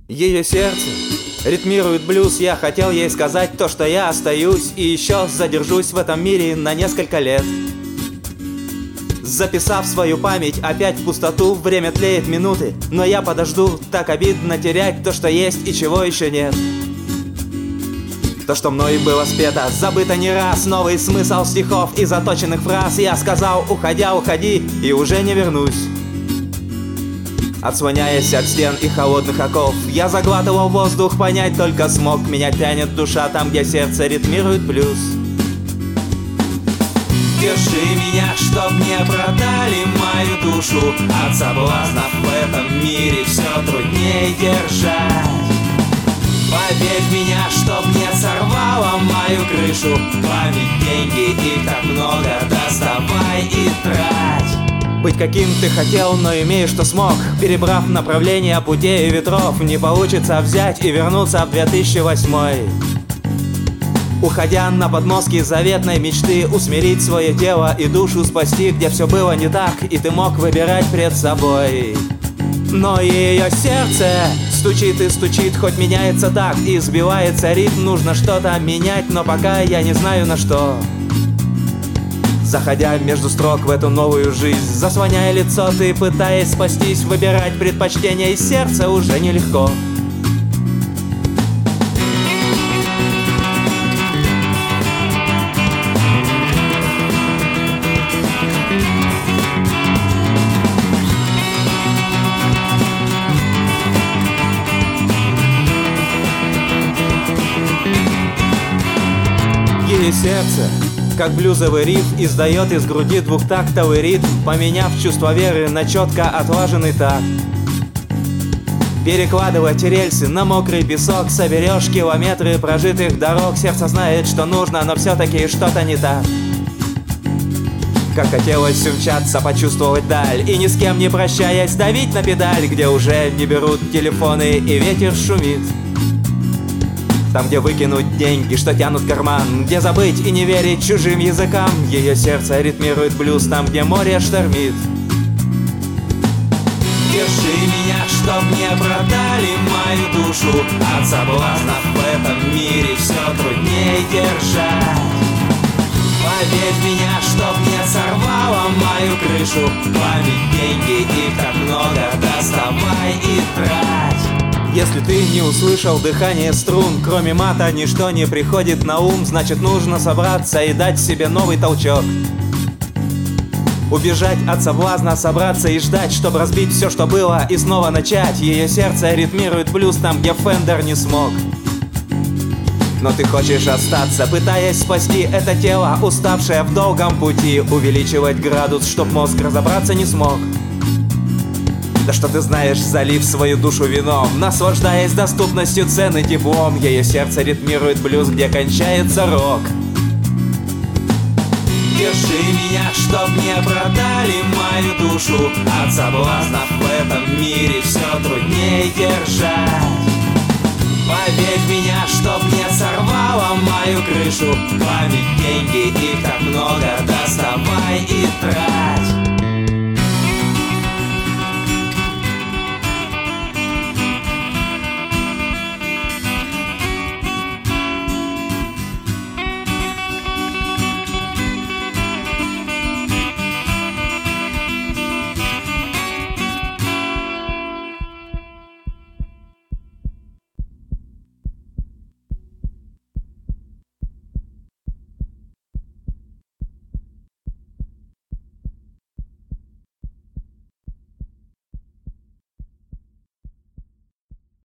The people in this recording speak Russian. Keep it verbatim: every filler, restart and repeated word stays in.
Ее сердце ритмирует блюз. Я хотел ей сказать то, что я остаюсь и еще задержусь в этом мире на несколько лет. Записав свою память опять в пустоту, время тлеет минуты, но я подожду. Так обидно терять то, что есть и чего еще нет. То, что мной было спето, забыто не раз. Новый смысл стихов и заточенных фраз. Я сказал, уходя, уходи, и уже не вернусь. Отслоняясь от стен и холодных оков, я заглатывал воздух, понять только смог. Меня тянет душа там, где сердце ритмирует блюз. Держи меня, чтоб не продали мою душу. От соблазнов в этом мире все труднее держать. Поверь в меня, чтоб не сорвало мою крышу. Память, деньги, их так много, доставай и трать. Быть каким ты хотел, но имеешь, что смог. Перебрав направление путей и ветров, не получится взять и вернуться в две тысячи восьмой. Уходя на подмостки заветной мечты, усмирить свое тело и душу спасти, где все было не так, и ты мог выбирать пред собой. Но ее сердце стучит и стучит, хоть меняется такт и сбивается ритм. Нужно что-то менять, но пока я не знаю на что. Заходя между строк в эту новую жизнь, заслоняя лицо, ты пытаясь спастись, выбирать предпочтение из сердца уже нелегко. Ее сердце, как блюзовый риф, издает из груди двухтактовый ритм, поменяв чувство веры на четко отлаженный такт. Перекладывать рельсы на мокрый песок, соберешь километры прожитых дорог. Сердце знает, что нужно, но все-таки что-то не так. Как хотелось умчаться, почувствовать даль и ни с кем не прощаясь давить на педаль, где уже не берут телефоны и ветер шумит. Там, где выкинуть деньги, что тянут карман, где забыть и не верить чужим языкам. Ее сердце ритмирует блюз там, где море штормит. Держи меня, чтоб не продали мою душу. От соблазнов в этом мире все труднее держать. Поверь в меня, чтоб не сорвало мою крышу. Память, деньги, их так много, доставай и трать. Если ты не услышал дыхание струн, кроме мата ничто не приходит на ум. Значит, нужно собраться и дать себе новый толчок. Убежать от соблазна, собраться и ждать, чтобы разбить все, что было, и снова начать. Ее сердце ритмирует блюз там, где Фендер не смог. Но ты хочешь остаться, пытаясь спасти это тело, уставшее в долгом пути. Увеличивать градус, чтоб мозг разобраться не смог. Да что ты знаешь, залив свою душу вином, наслаждаясь доступностью, цены, теплом. Ее сердце ритмирует блюз, где кончается рок. Держи меня, чтоб не продали мою душу. От соблазнов в этом мире все труднее держать. Поверь в меня, чтоб не сорвало мою крышу. Память, деньги, их так много, доставай и трать.